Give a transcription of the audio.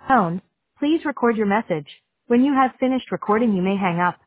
Tone. Please record your message. When you have finished recording, you may hang up.